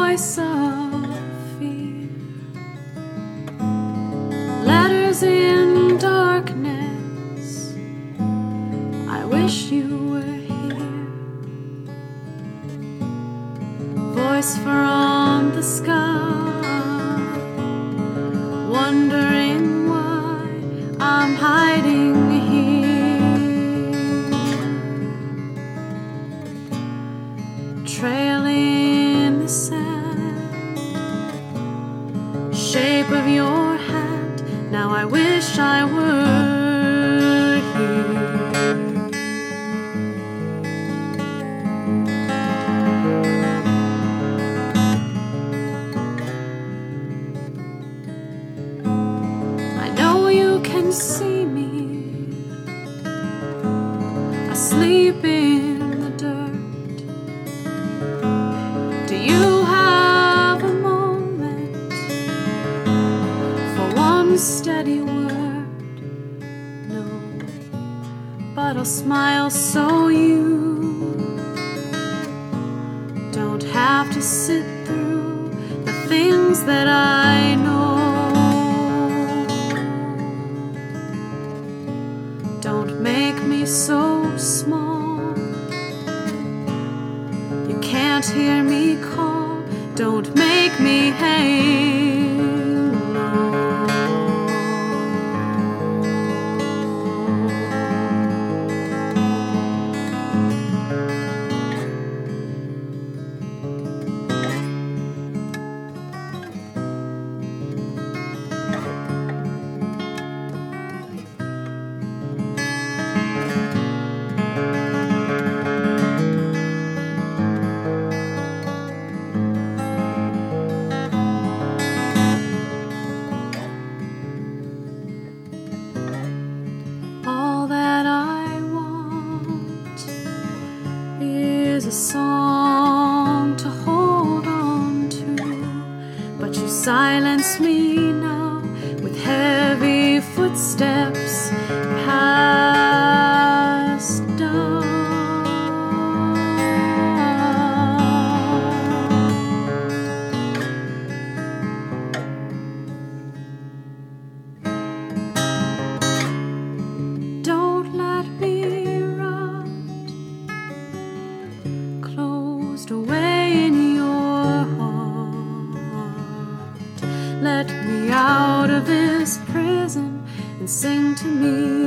voice of fear, letters in darkness. I wish you were here. Voice from the sky, wondering why I'm hiding here, trail in the sand, shape of your hand. Now I wish I were here. Can see me asleep in the dirt. Do you have a moment for one steady word? No, but I'll smile so you don't have to sit through the things that I know. Don't make me so small. You can't hear me call. Don't make me halo. A song to hold on to, but you silence me now with heavy footsteps past dawn. Don't let me away in your heart. Let me out of this prison and sing to me